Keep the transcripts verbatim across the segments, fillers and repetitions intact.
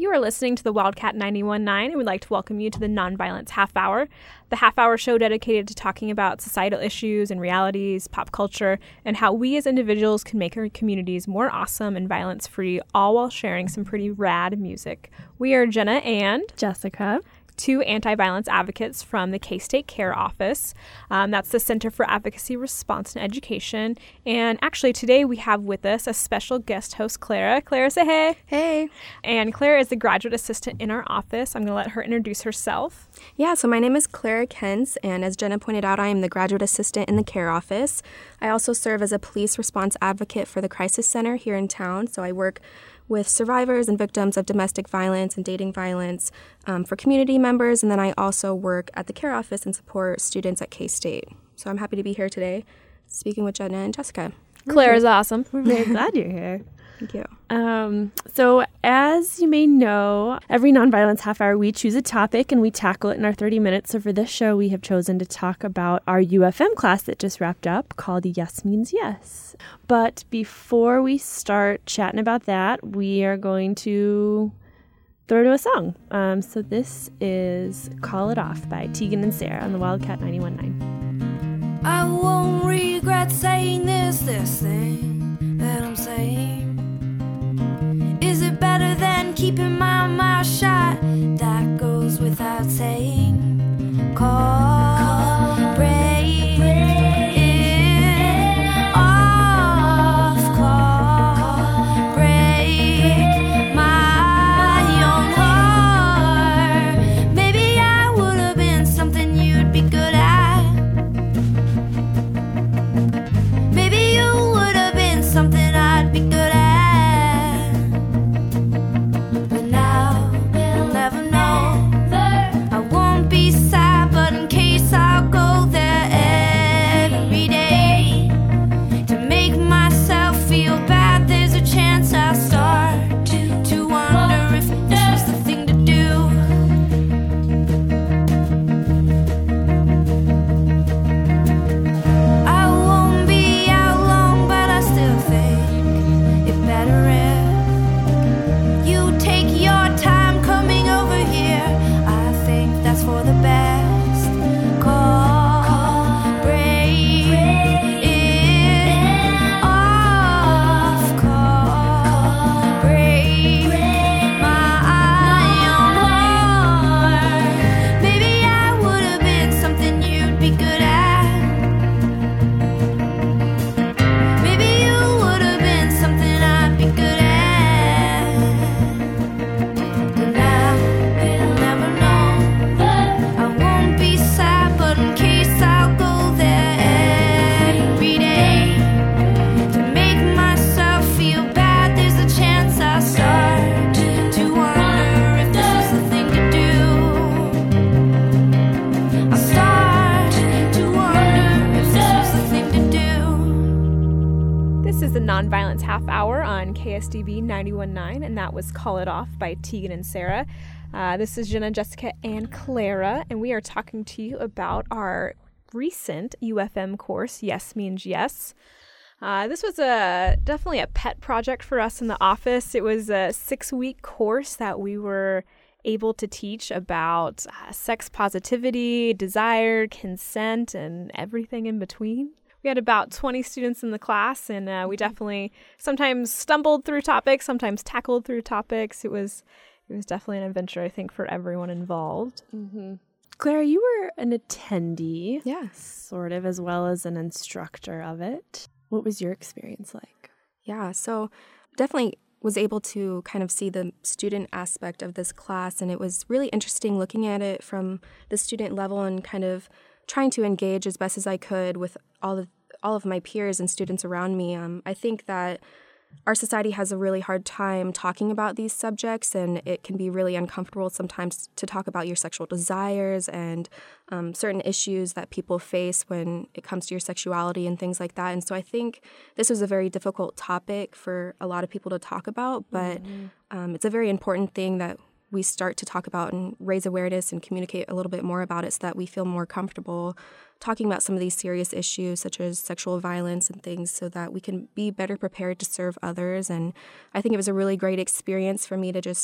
You are listening to the Wildcat ninety-one point nine, and we'd like to welcome you to the Nonviolence Half Hour, the half-hour show dedicated to talking about societal issues and realities, pop culture, and how we as individuals can make our communities more awesome and violence-free, all while sharing some pretty rad music. We are Jenna and Jessica, two anti-violence advocates from the K-State Care Office. Um, that's the Center for Advocacy, Response, and Education. And actually, today we have with us a special guest host, Clara. Clara, say hey. Hey. And Clara is the graduate assistant in our office. I'm going to let her introduce herself. Yeah, so my name is Clara Kentz, and as Jenna pointed out, I am the graduate assistant in the Care Office. I also serve as a police response advocate for the Crisis Center here in town, so I work with survivors and victims of domestic violence and dating violence um, for community members, and then I also work at the Care Office and support students at K-State. So I'm happy to be here today speaking with Jenna and Jessica. Clara's awesome. We're very glad you're here. Thank you. Um, so as you may know, every Nonviolence Half Hour, we choose a topic and we tackle it in our thirty minutes. So for this show, we have chosen to talk about our U F M class that just wrapped up called Yes Means Yes. But before we start chatting about that, we are going to throw to a song. Um, so this is Call It Off by Tegan and Sara on the Wildcat ninety-one point nine. I won't regret saying this, this thing that I'm saying. Is it better than keeping my mouth shut? That goes without saying. Call, break, it off. Call, break my own heart. Maybe I would have been something you'd be good at. Maybe you would have been something I'd be good at. Nonviolence Half Hour on K S D B ninety-one point nine, and that was Call It Off by Tegan and Sara. Uh, this is Jenna, Jessica, and Clara, and we are talking to you about our recent U F M course, Yes Means Yes. Uh, this was a definitely a pet project for us in the office. It was a six-week course that we were able to teach about uh, sex positivity, desire, consent, and everything in between. We had about twenty students in the class, and uh, we definitely sometimes stumbled through topics, sometimes tackled through topics. It was it was definitely an adventure, I think, for everyone involved. Mm-hmm. Clara, you were an attendee, Yes. sort of, as well as an instructor of it. What was your experience like? Yeah, so definitely was able to kind of see the student aspect of this class, and it was really interesting looking at it from the student level and kind of trying to engage as best as I could with all of all of my peers and students around me. Um, I think that our society has a really hard time talking about these subjects, and it can be really uncomfortable sometimes to talk about your sexual desires and um, certain issues that people face when it comes to your sexuality and things like that. And so I think this was a very difficult topic for a lot of people to talk about, but mm-hmm. um, it's a very important thing that we start to talk about and raise awareness and communicate a little bit more about it so that we feel more comfortable talking about some of these serious issues such as sexual violence and things so that we can be better prepared to serve others. And I think it was a really great experience for me to just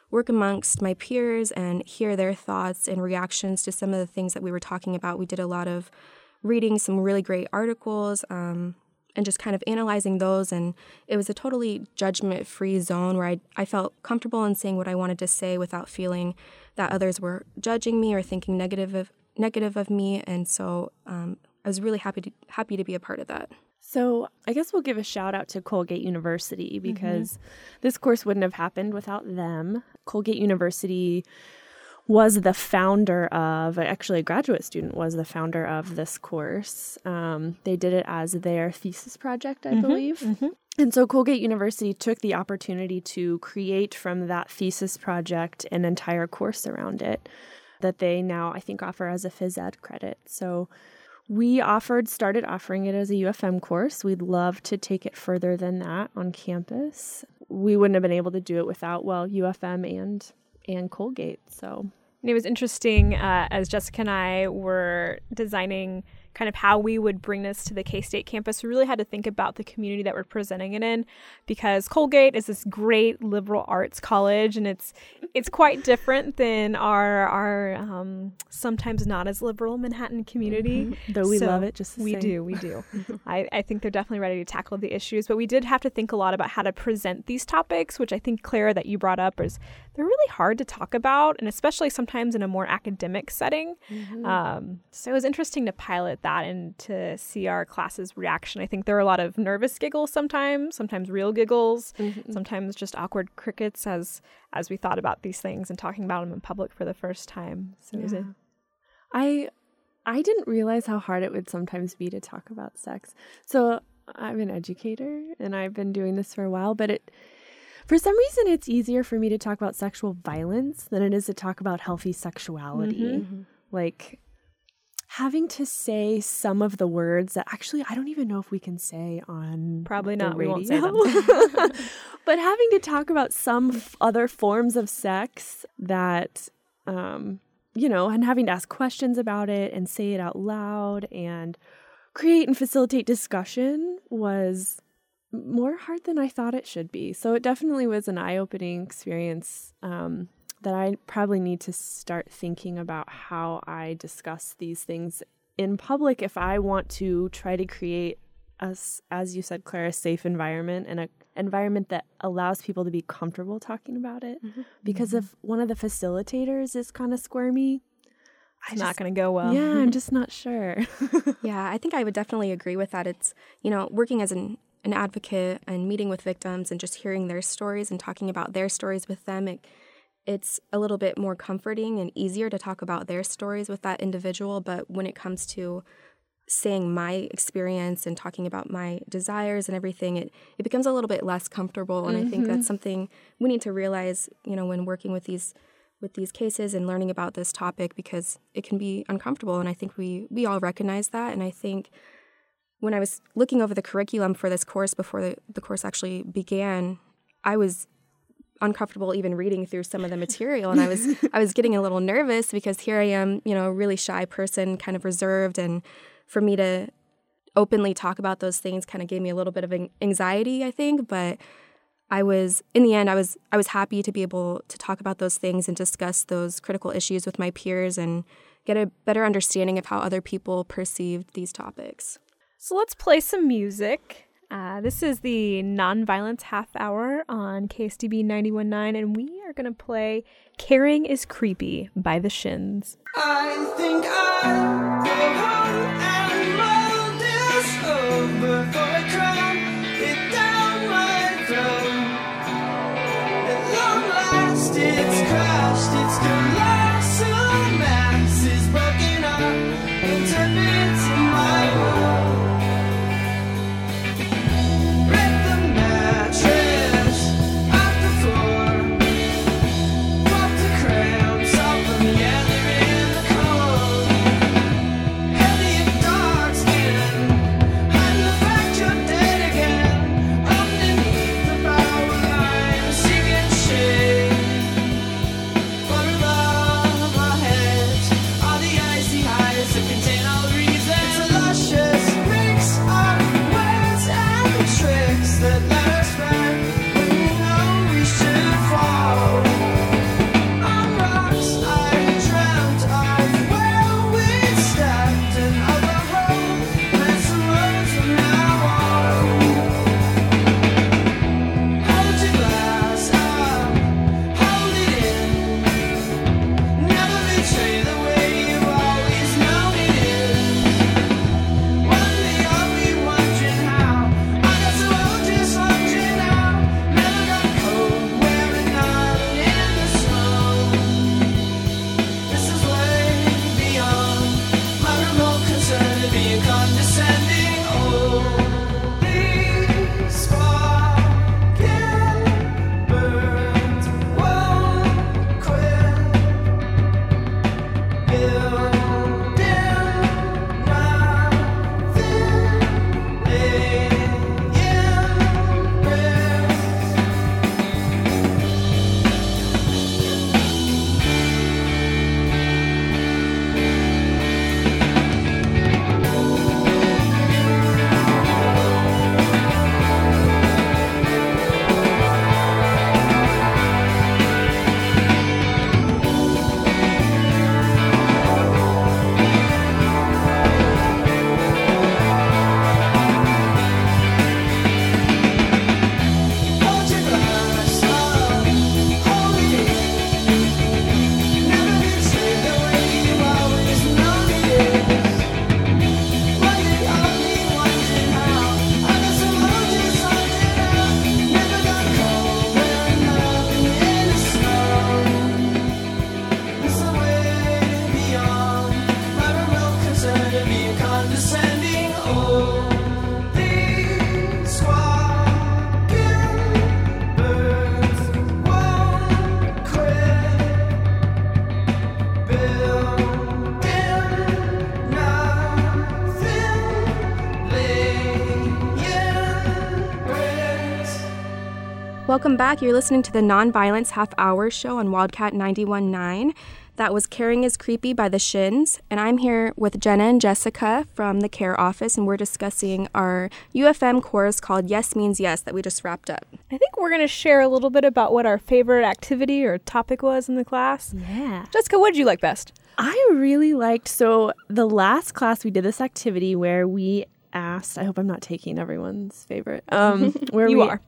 work amongst my peers and hear their thoughts and reactions to some of the things that we were talking about. We did a lot of reading some really great articles um, and just kind of analyzing those. And it was a totally judgment-free zone where I, I felt comfortable in saying what I wanted to say without feeling that others were judging me or thinking negative of, negative of me. And so um, I was really happy to, happy to be a part of that. So I guess we'll give a shout out to Colgate University because mm-hmm. this course wouldn't have happened without them. Colgate University was the founder of, actually a graduate student was the founder of this course. Um, they did it as their thesis project, I mm-hmm. believe. Mm-hmm. And so Colgate University took the opportunity to create from that thesis project an entire course around it that they now, I think, offer as a phys ed credit. So we offered, started offering it as a U F M course. We'd love to take it further than that on campus. We wouldn't have been able to do it without, well, U F M and and Colgate. So and it was interesting uh, as Jessica and I were designing kind of how we would bring this to the K-State campus. We really had to think about the community that we're presenting it in, because Colgate is this great liberal arts college, and it's it's quite different than our our um, sometimes not as liberal Manhattan community. Mm-hmm. Though we so love it just the we same. do, we do. I, I think they're definitely ready to tackle the issues, but we did have to think a lot about how to present these topics, which I think, Clara, that you brought up is they're really hard to talk about, and especially sometimes in a more academic setting. Mm-hmm. Um, so it was interesting to pilot that and to see our class's reaction. I think there are a lot of nervous giggles sometimes, sometimes real giggles, mm-hmm. sometimes just awkward crickets as as we thought about these things and talking about them in public for the first time. So yeah. it was a, I I didn't realize how hard it would sometimes be to talk about sex. So I'm an educator and I've been doing this for a while, but it for some reason it's easier for me to talk about sexual violence than it is to talk about healthy sexuality. Mm-hmm. Like having to say some of the words that actually I don't even know if we can say on probably the not. radio. We won't say them. But having to talk about some f- other forms of sex that, um, you know, and having to ask questions about it and say it out loud and create and facilitate discussion was more hard than I thought it should be. So it definitely was an eye-opening experience um, that I probably need to start thinking about how I discuss these things in public if I want to try to create, a, as you said, Clara, a safe environment and an environment that allows people to be comfortable talking about it. Mm-hmm. Because if one of the facilitators is kind of squirmy, it's just, not going to go well. Yeah, I'm just not sure. Yeah, I think I would definitely agree with that. It's, you know, working as an, an advocate and meeting with victims and just hearing their stories and talking about their stories with them, it, it's a little bit more comforting and easier to talk about their stories with that individual. But when it comes to saying my experience and talking about my desires and everything, it, it becomes a little bit less comfortable. And mm-hmm. I think that's something we need to realize, you know, when working with these with these cases and learning about this topic, because it can be uncomfortable. And I think we, we all recognize that. And I think when I was looking over the curriculum for this course before the, the course actually began, I was uncomfortable even reading through some of the material. And I was I was getting a little nervous because here I am, you know, a really shy person, kind of reserved. And for me to openly talk about those things kind of gave me a little bit of anxiety, I think. But I was, in the end, I was I was happy to be able to talk about those things and discuss those critical issues with my peers and get a better understanding of how other people perceived these topics. So let's play some music. Uh, this is the Nonviolence Half Hour on K S D B ninety-one point nine, and we are going to play Caring is Creepy by The Shins. I think I'll go home and mull this over for a crime. It down my throat. At long last it's crashed, it's colossal mass is broken up into bits in my world. For love Welcome back. You're listening to the Nonviolence Half Hour show on Wildcat ninety-one point nine. That was Caring is Creepy by the Shins. And I'm here with Jenna and Jessica from the CARE office, and we're discussing our U F M course called Yes Means Yes that we just wrapped up. I think we're going to share a little bit about what our favorite activity or topic was in the class. Yeah. Jessica, what did you like best? I really liked, so the last class we did this activity where we asked, I hope I'm not taking everyone's favorite, um, where You we, are.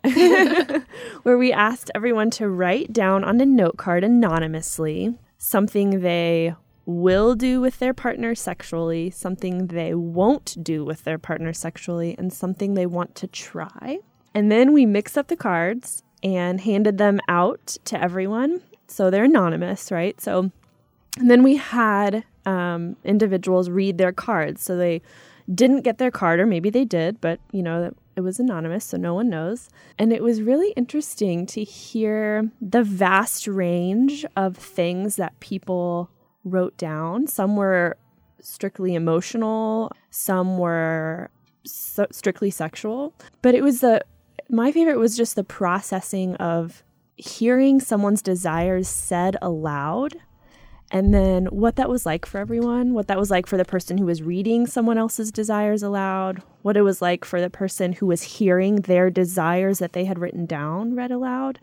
where we asked everyone to write down on a note card anonymously something they will do with their partner sexually, something they won't do with their partner sexually, and something they want to try. And then we mixed up the cards and handed them out to everyone. So they're anonymous, right? So, and then we had um, individuals read their cards. So they didn't get their card, or maybe they did, but, you know, it was anonymous, so no one knows. And it was really interesting to hear the vast range of things that people wrote down. Some were strictly emotional, some were so strictly sexual. But it was the, my favorite was just the processing of hearing someone's desires said aloud. And then what that was like for everyone, what that was like for the person who was reading someone else's desires aloud, what it was like for the person who was hearing their desires that they had written down read aloud.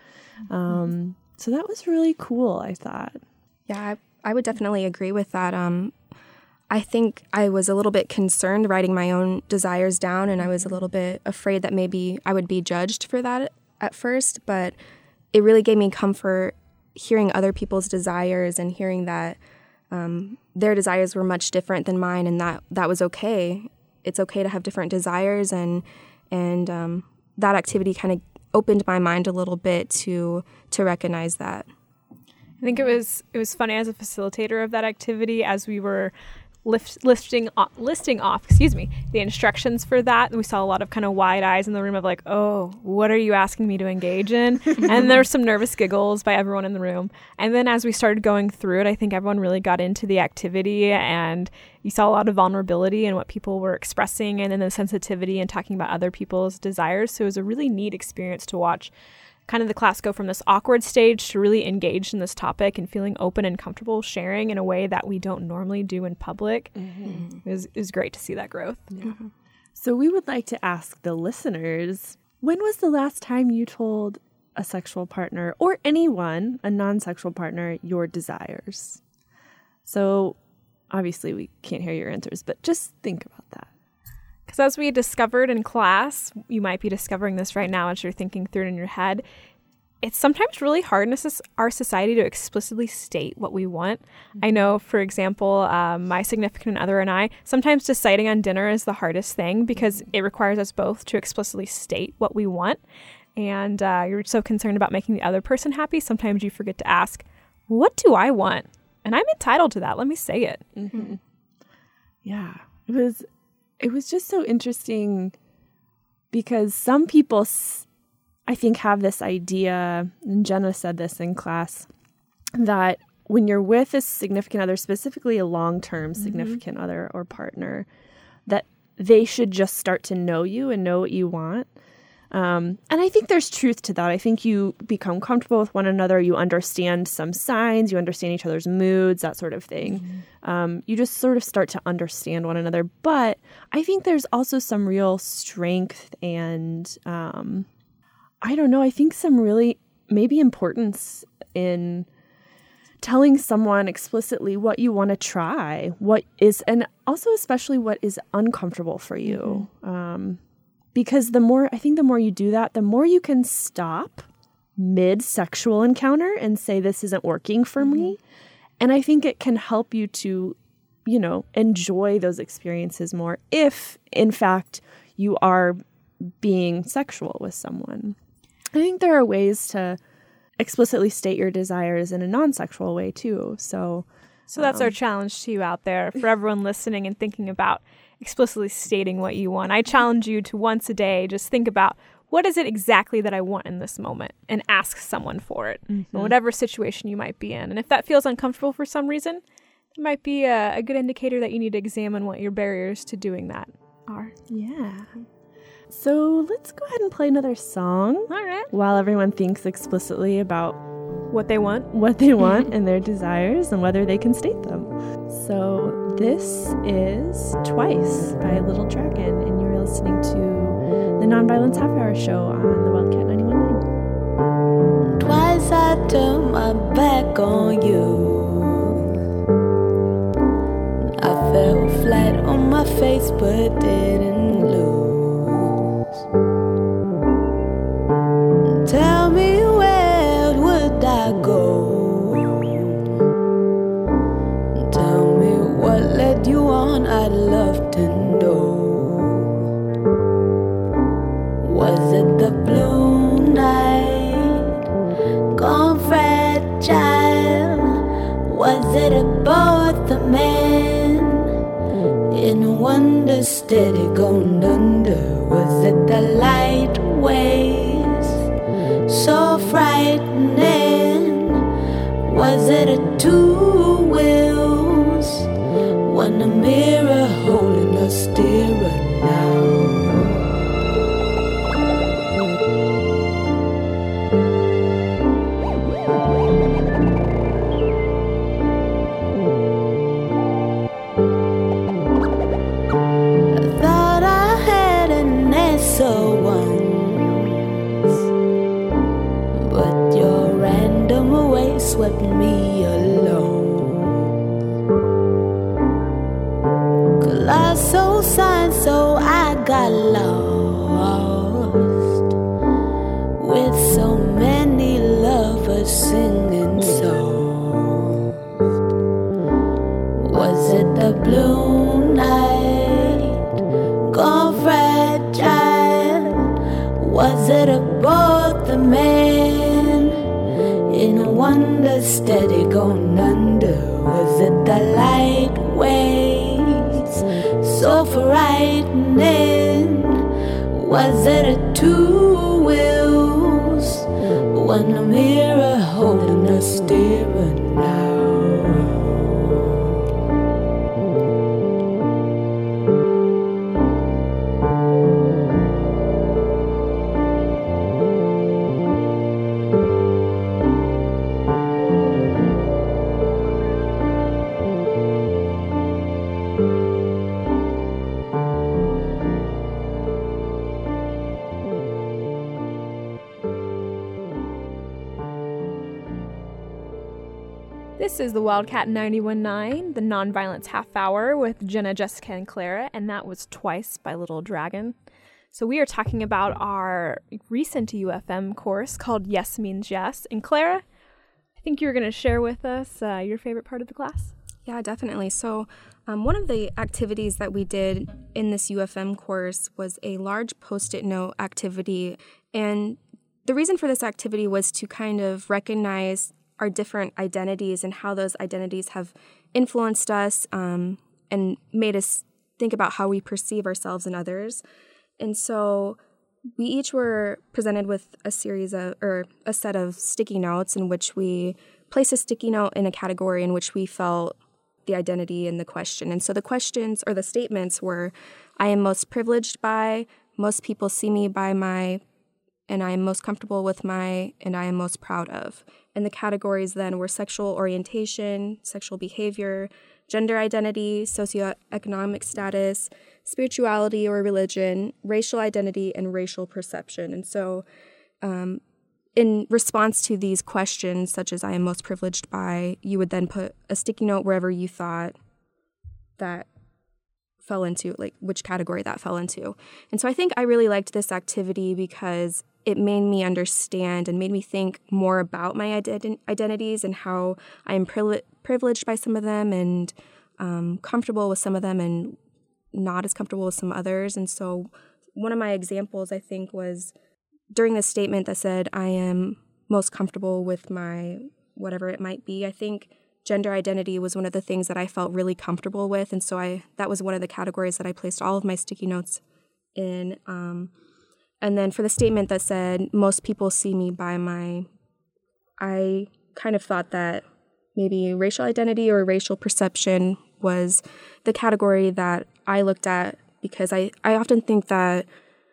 Um, so that was really cool, I thought. Yeah, I, I would definitely agree with that. Um, I think I was a little bit concerned writing my own desires down, and I was a little bit afraid that maybe I would be judged for that at first, but it really gave me comfort hearing other people's desires and hearing that um, their desires were much different than mine, and that that was okay. It's okay to have different desires, and and um, that activity kind of opened my mind a little bit to to recognize that. I think it was it was funny as a facilitator of that activity as we were lift, lifting off, listing off, excuse me, the instructions for that. We saw a lot of kind of wide eyes in the room of like, oh, what are you asking me to engage in? And there were some nervous giggles by everyone in the room. And then as we started going through it, I think everyone really got into the activity, and you saw a lot of vulnerability in what people were expressing, and then the sensitivity and talking about other people's desires. So it was a really neat experience to watch kind of the class go from this awkward stage to really engaged in this topic and feeling open and comfortable sharing in a way that we don't normally do in public. Mm-hmm. It was, it was great to see that growth. Yeah. So we would like to ask the listeners, when was the last time you told a sexual partner or anyone, a non-sexual partner, your desires? So obviously we can't hear your answers, but just think about that. Because as we discovered in class, you might be discovering this right now as you're thinking through it in your head, it's sometimes really hard in our society to explicitly state what we want. Mm-hmm. I know, for example, um, my significant other and I, sometimes deciding on dinner is the hardest thing because it requires us both to explicitly state what we want. And uh, you're so concerned about making the other person happy, sometimes you forget to ask, what do I want? And I'm entitled to that. Let me say it. Mm-hmm. Yeah, it was... It was just so interesting because some people, I think, have this idea, and Jenna said this in class, that when you're with a significant other, specifically a long-term mm-hmm. significant other or partner, that they should just start to know you and know what you want. Um, and I think there's truth to that. I think you become comfortable with one another. You understand some signs. You understand each other's moods, that sort of thing. Mm-hmm. Um, you just sort of start to understand one another. But I think there's also some real strength and, um, I don't know, I think some really maybe importance in telling someone explicitly what you want to try, what is, and also especially what is uncomfortable for you. Mm-hmm. Um Because the more, I think the more you do that, the more you can stop mid-sexual encounter and say, this isn't working for mm-hmm. me. And I think it can help you to, you know, enjoy those experiences more if, in fact, you are being sexual with someone. I think there are ways to explicitly state your desires in a non-sexual way, too. So, so that's um, our challenge to you out there, for everyone listening and thinking about explicitly stating what you want. I challenge you to once a day just think about, what is it exactly that I want in this moment, and ask someone for it mm-hmm. in whatever situation you might be in. And if that feels uncomfortable for some reason, it might be a, a good indicator that you need to examine what your barriers to doing that are. Yeah. So let's go ahead and play another song All right. while everyone thinks explicitly about What they want. what they want and their desires and whether they can state them. So this is Twice by Little Dragon, and you're listening to the Nonviolence Half Hour Show on the Wildcat ninety-one point nine. Twice I turned my back on you. I fell flat on my face but didn't lose. Tell me, where would I go? Tell me what led you on, I'd love to know. Was it the blue night, gone fragile? Was it about the man in wonder, steady gone under? Was it the light waves, so frightening? Was it a two wheels, one a mirror holding a steerer now? Swept me alone. Colossal sign, so I got lost with so many lovers singing soft. Was it the blue night, gone fragile? Was it about the man in wonder, steady gone under? Was it the light waves, so frightening? Was it a two wheels, one a mirror holding a steering now? This is the Wildcat ninety-one point nine, the Nonviolence Half Hour with Jenna, Jessica, and Clara, and that was Twice by Little Dragon. So we are talking about our recent U F M course called Yes Means Yes. And Clara, I think you're going to share with us uh, your favorite part of the class. Yeah, definitely. So um, one of the activities that we did in this U F M course was a large Post-it note activity. And the reason for this activity was to kind of recognize our different identities and how those identities have influenced us um, and made us think about how we perceive ourselves and others. And so we each were presented with a series of, or a set of sticky notes in which we placed a sticky note in a category in which we felt the identity and the question. And so the questions or the statements were, I am most privileged by, most people see me by my, and I am most comfortable with my, and I am most proud of. And the categories then were sexual orientation, sexual behavior, gender identity, socioeconomic status, spirituality or religion, racial identity, and racial perception. And so um, in response to these questions, such as I am most privileged by, you would then put a sticky note wherever you thought that fell into, like which category that fell into. And so I think I really liked this activity because it made me understand and made me think more about my ident- identities and how I am pri- privileged by some of them and um, comfortable with some of them and not as comfortable with some others. And so one of my examples, I think, was during the statement that said, I am most comfortable with my whatever it might be. I think gender identity was one of the things that I felt really comfortable with. And so I that was one of the categories that I placed all of my sticky notes in. Um, and then for the statement that said, most people see me by my, I kind of thought that maybe racial identity or racial perception was the category that I looked at because I, I often think that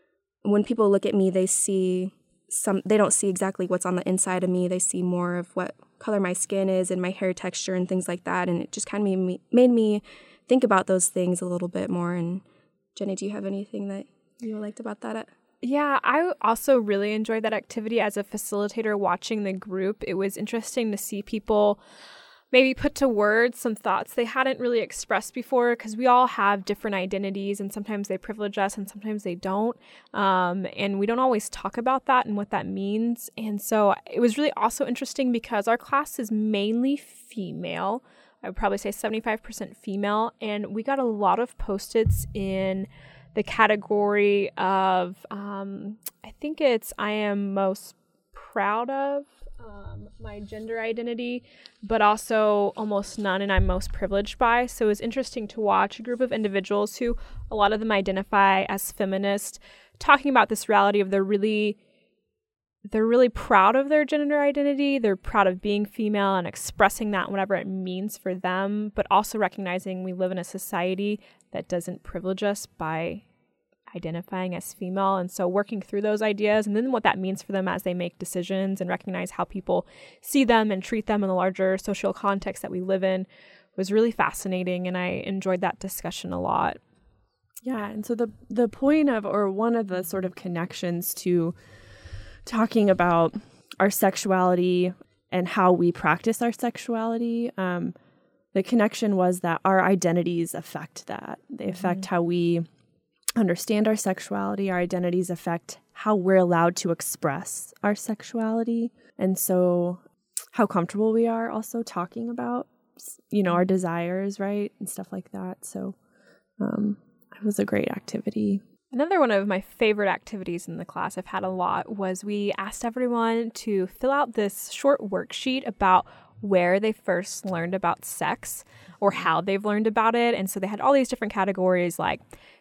when people look at me, they see some, they don't see exactly what's on the inside of me. They see more of what color my skin is and my hair texture and things like that. And it just kind of made me, made me think about those things a little bit more. And Jenny, do you have anything that you liked about that? Yeah, I also really enjoyed that activity as a facilitator watching the group. It was interesting to see people maybe put to words some thoughts they hadn't really expressed before, because we all have different identities and sometimes they privilege us and sometimes they don't. Um, and we don't always talk about that and what that means. And so it was really also interesting because our class is mainly female. I would probably say seventy-five percent female. And we got a lot of Post-its in the category of, um, I think it's I am most proud of. Um, my gender identity, but also almost none, and I'm most privileged by. So it was interesting to watch a group of individuals who, a lot of them identify as feminist, talking about this reality of they're really, they're really proud of their gender identity. They're proud of being female and expressing that, whatever it means for them, but also recognizing we live in a society that doesn't privilege us by identifying as female. And so working through those ideas and then what that means for them as they make decisions and recognize how people see them and treat them in the larger social context that we live in was really fascinating. And I enjoyed that discussion a lot. Yeah. And so the, the point of, or one of the sort of connections to talking about our sexuality and how we practice our sexuality, um, the connection was that our identities affect that. They affect mm-hmm. how we understand our sexuality. Our identities affect how we're allowed to express our sexuality. And so how comfortable we are also talking about, you know, our desires, right? And stuff like that. So um, it was a great activity. Another one of my favorite activities in the class, I've had a lot, was we asked everyone to fill out this short worksheet about where they first learned about sex or how they've learned about it. And so they had all these different categories like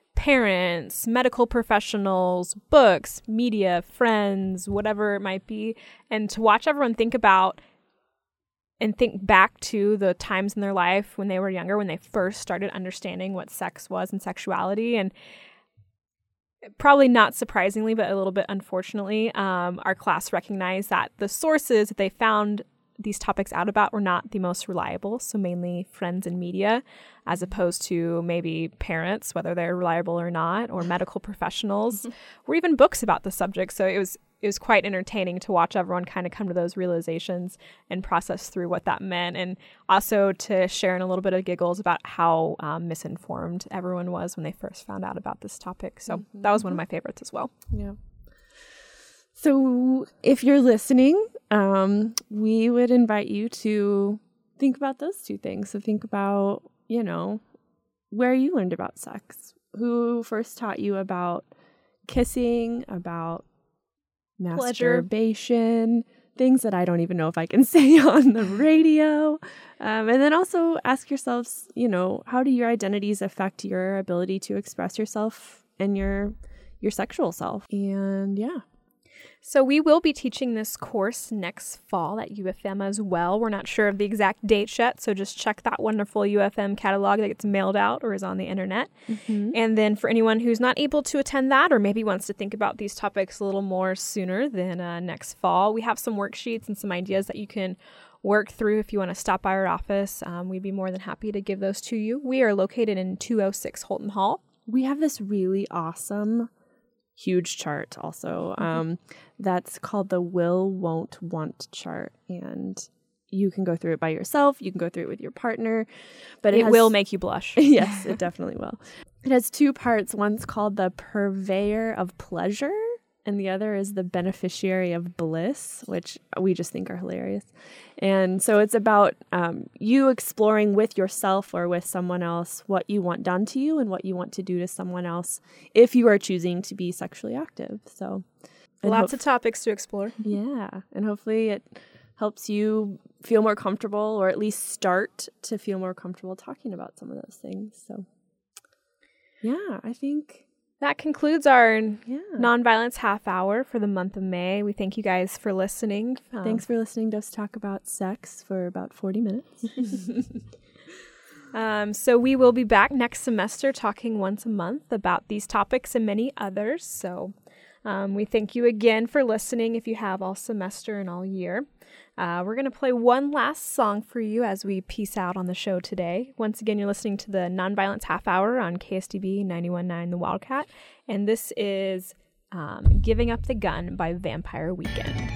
parents, medical professionals, books, media, friends, whatever it might be. And to watch everyone think about and think back to the times in their life when they were younger, when they first started understanding what sex was and sexuality. And probably not surprisingly, but a little bit unfortunately, um, our class recognized that the sources that they found these topics out about were not the most reliable. So mainly friends and media, as opposed to maybe parents, whether they're reliable or not, or medical professionals, or even books about the subject. So it was it was quite entertaining to watch everyone kind of come to those realizations and process through what that meant. And also to share in a little bit of giggles about how um, misinformed everyone was when they first found out about this topic. So mm-hmm. that was one of my favorites as well. Yeah. So if you're listening, um, we would invite you to think about those two things. So think about, you know, where you learned about sex, who first taught you about kissing, about masturbation, things that I don't even know if I can say on the radio. Um, and then also ask yourselves, you know, how do your identities affect your ability to express yourself and your your sexual self? And yeah. So we will be teaching this course next fall at U F M as well. We're not sure of the exact dates yet, so just check that wonderful U F M catalog that gets mailed out or is on the internet. Mm-hmm. And then for anyone who's not able to attend that or maybe wants to think about these topics a little more sooner than uh, next fall, we have some worksheets and some ideas that you can work through if you want to stop by our office. Um, we'd be more than happy to give those to you. We are located in two oh six Holton Hall. We have this really awesome huge chart also um, that's called the will, won't, want chart. And you can go through it by yourself. You can go through it with your partner. But it, it has, will make you blush. Yes, it definitely will. It has two parts. One's called the purveyor of pleasure, and the other is the beneficiary of bliss, which we just think are hilarious. And so it's about um, you exploring with yourself or with someone else what you want done to you and what you want to do to someone else if you are choosing to be sexually active. So lots ho- of topics to explore. Yeah. And hopefully it helps you feel more comfortable, or at least start to feel more comfortable talking about some of those things. So yeah, I think... that concludes our yeah. Nonviolence Half Hour for the month of May. We thank you guys for listening. Um, Thanks for listening to us talk about sex for about forty minutes. um, so we will be back next semester talking once a month about these topics and many others. So Um, we thank you again for listening if you have all semester and all year. Uh, we're going to play one last song for you as we peace out on the show today. Once again, you're listening to the Nonviolence Half Hour on K S D B ninety-one point nine The Wildcat, and this is um, Giving Up the Gun by Vampire Weekend.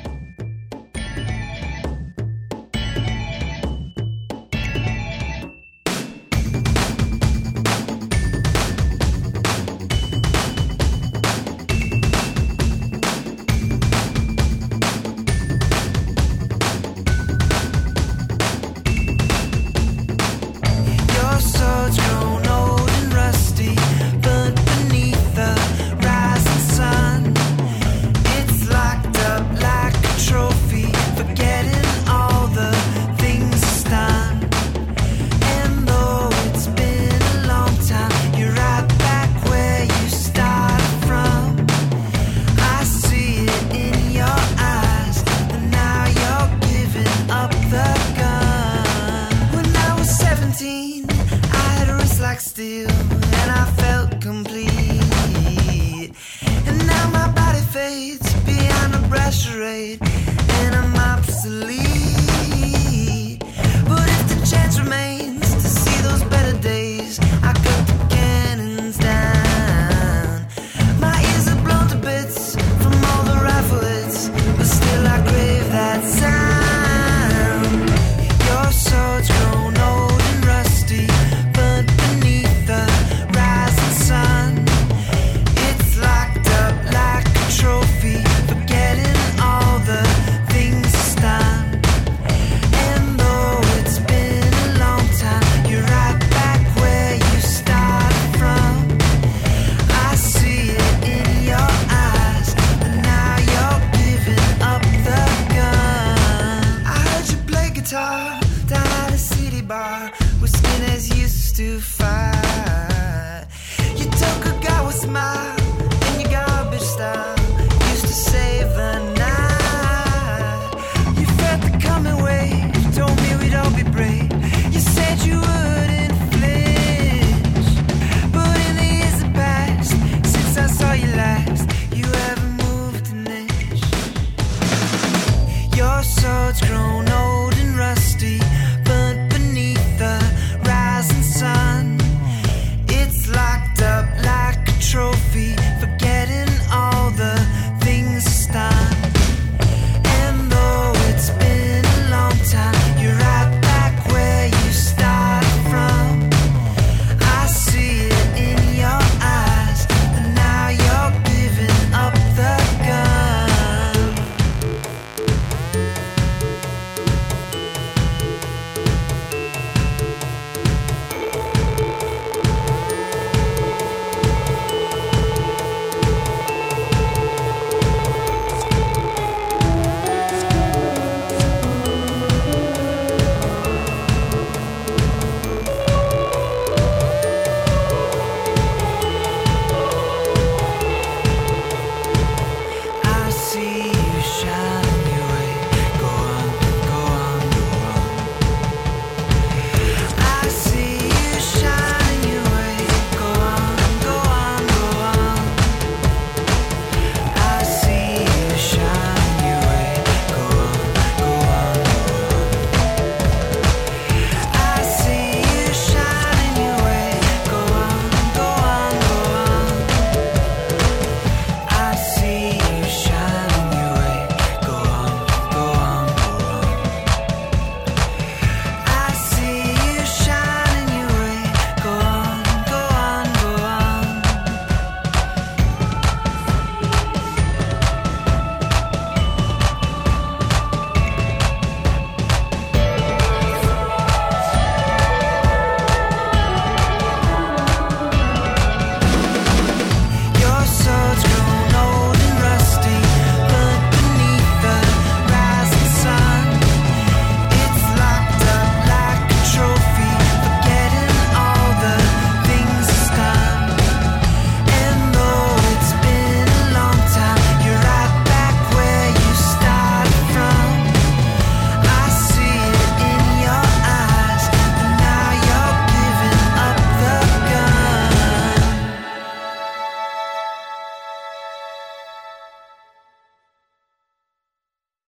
Steel, and I felt complete. And now my body fades behind a brush charade, and I'm obsolete. But if the chance remains to see those better days, I cut the cannons down. My ears are blown to bits from all the rifle hits, but still I crave that sound. Your sword's grown old and rusty, but the rising sun, it's locked up like a trophy, forgetting all the things it's done. And though it's been a long time, you're right back where you started from. I see it in your eyes, and now you're giving up the gun. I heard you play guitar down at a city bar where skinheads used to fight. You took a guy with a smile